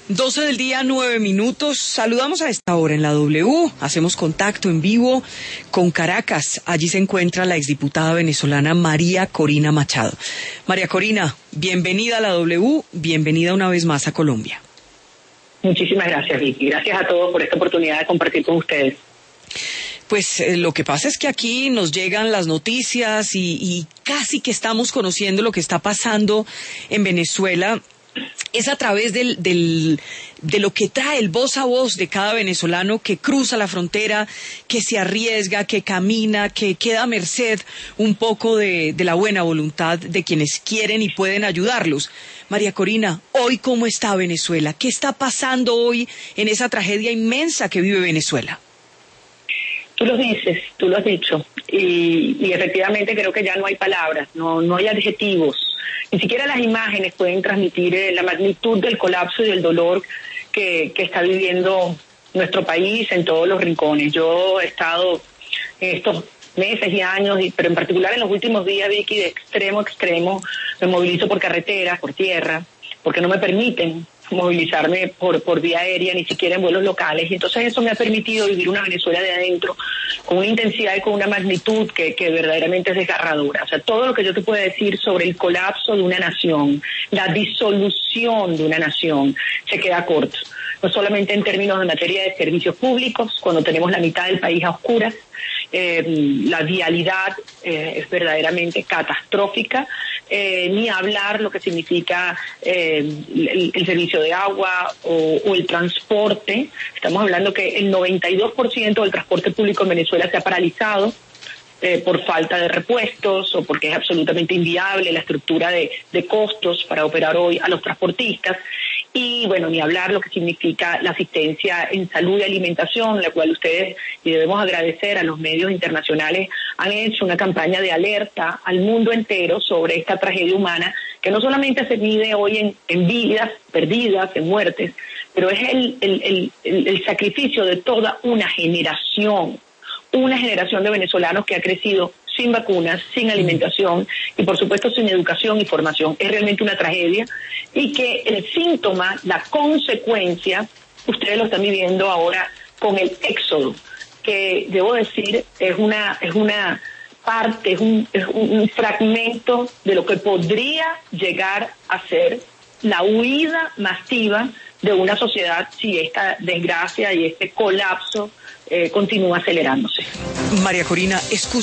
12 del día, 9 minutos. Saludamos a esta hora en la W. Hacemos contacto en vivo con Caracas. Allí se encuentra la exdiputada venezolana María Corina Machado. María Corina, bienvenida a la W, bienvenida una vez más a Colombia. Muchísimas gracias, Vicky. Gracias a todos por esta oportunidad de compartir con ustedes. Pues lo que pasa es que aquí nos llegan las noticias y casi que estamos conociendo lo que está pasando en Venezuela. Es a través de lo que trae el voz a voz de cada venezolano que cruza la frontera, que se arriesga, que camina, que queda a merced un poco de la buena voluntad de quienes quieren y pueden ayudarlos. María Corina, hoy ¿cómo está Venezuela? ¿Qué está pasando hoy en esa tragedia inmensa que vive Venezuela? Tú lo dices, tú lo has dicho, y efectivamente creo que ya no hay palabras, no hay adjetivos. Ni siquiera las imágenes pueden transmitir la magnitud del colapso y del dolor que está viviendo nuestro país en todos los rincones. Yo he estado en estos meses y años, pero en particular en los últimos días, Vicky, de extremo a extremo, me movilizo por carretera, por tierra, porque no me permiten movilizarme por vía aérea, ni siquiera en vuelos locales, y entonces eso me ha permitido vivir una Venezuela de adentro con una intensidad y con una magnitud que verdaderamente es desgarradora. O sea, todo lo que yo te puedo decir sobre el colapso de una nación, la disolución de una nación, se queda corto. No solamente en términos de materia de servicios públicos, cuando tenemos la mitad del país a oscuras, la vialidad es verdaderamente catastrófica, ni hablar lo que significa el servicio de agua o el transporte. Estamos hablando que el 92% del transporte público en Venezuela se ha paralizado por falta de repuestos o porque es absolutamente inviable la estructura de costos para operar hoy a los transportistas. Y bueno, ni hablar lo que significa la asistencia en salud y alimentación, la cual ustedes, y debemos agradecer a los medios internacionales, han hecho una campaña de alerta al mundo entero sobre esta tragedia humana, que no solamente se mide hoy en vidas perdidas, en muertes, pero es el sacrificio de toda una generación de venezolanos que ha crecido sin vacunas, sin alimentación y por supuesto sin educación y formación. Es realmente una tragedia y que el síntoma, la consecuencia, ustedes lo están viviendo ahora con el éxodo, que debo decir es una parte, es un fragmento de lo que podría llegar a ser la huida masiva de una sociedad si esta desgracia y este colapso continúa acelerándose. María Corina,